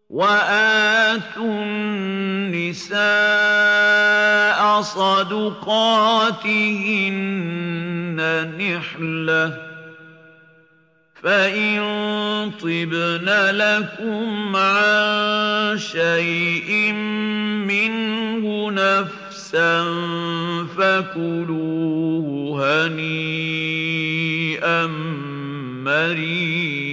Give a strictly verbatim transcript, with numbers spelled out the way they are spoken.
وَآتُوا النِّسَاءَ صَدُقَاتِهِنَّ نِحْلَةً ۚ فَإِن طِبْنَ لَكُمْ عَن شَيْءٍ مِّنْهُ نَفْسًا فَكُلُوهُ هَنِيئًا مَّرِيئًا